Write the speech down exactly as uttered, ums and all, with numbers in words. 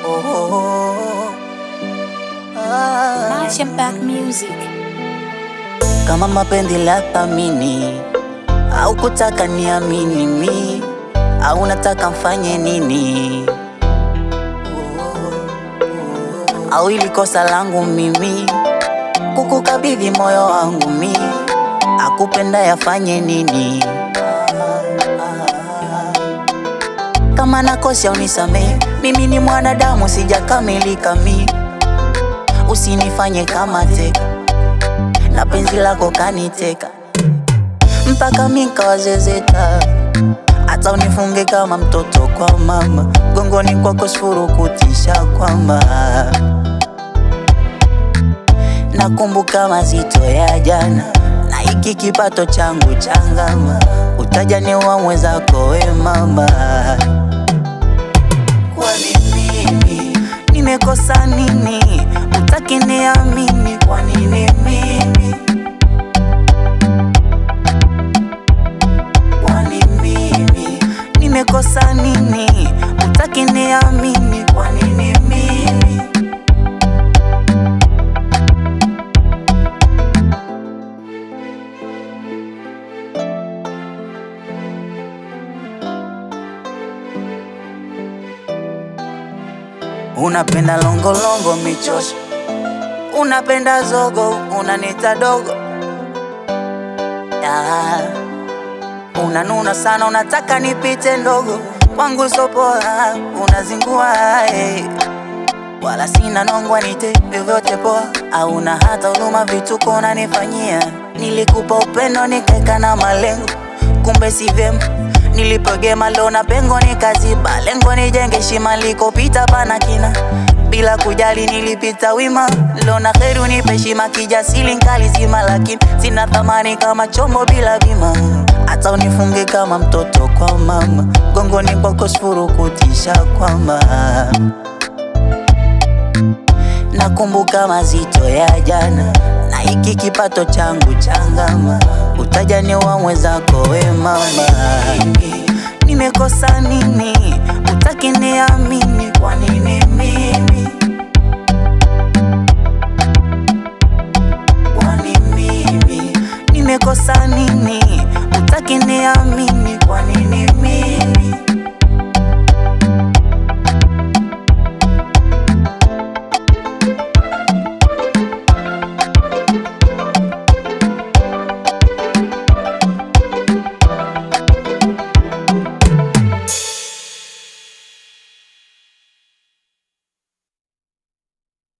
oh, ah. Martian Back Music. Kama mapenzi la thamini au kutaka niamini mi au nataka mfanye nini, au ili kosa langu mimi kukukabidhi moyo wangu mi akupenda yafanye nini. Kama nakosea unisamehe, mimi ni mwanadamu sijakamilika mi. Usinifanye kama teka na penzi lako kaniteka mpaka mimi nkawazezeta. Hata unifunge kama mtoto kwa mama, gongoni kwako sifuru kutisha kwamba nakumbuka mazito ya jana na hiki kipato changu changama, utajani wa mwenzako we mama. Kwani mimi nimekosa nini utaki niamini? Kwa nini mimi? Kwani mimi nimekosa nini utaki niamini? Kwa nini mimi? Unapenda longolongo michosho, unapenda zogo, unanita dogo ah. Unanuna sana, unataka nipite ndogo, kwangu sopoa, unazingua hey. Wala sina nongwa nite vyovyote poa, hauna hata huruma vituko unanifanyia. Nilikupa upendo nikeka na malengo, kumbe si vyema. Nilipogema lona pengo nikaziba, lengo nijenge shima likopita pana kina. Bila kujali nilipita wima, lona kheri unipe shima kijasili nkali zima. Lakini sina thamani kama chombo bila bima, hata unifunge kama mtoto kwa mama, gongoni kwako sifuru kutisha kwamba nakumbuka mazito ya jana na hiki kipato changu changama, utajani wa mwenzako we mama.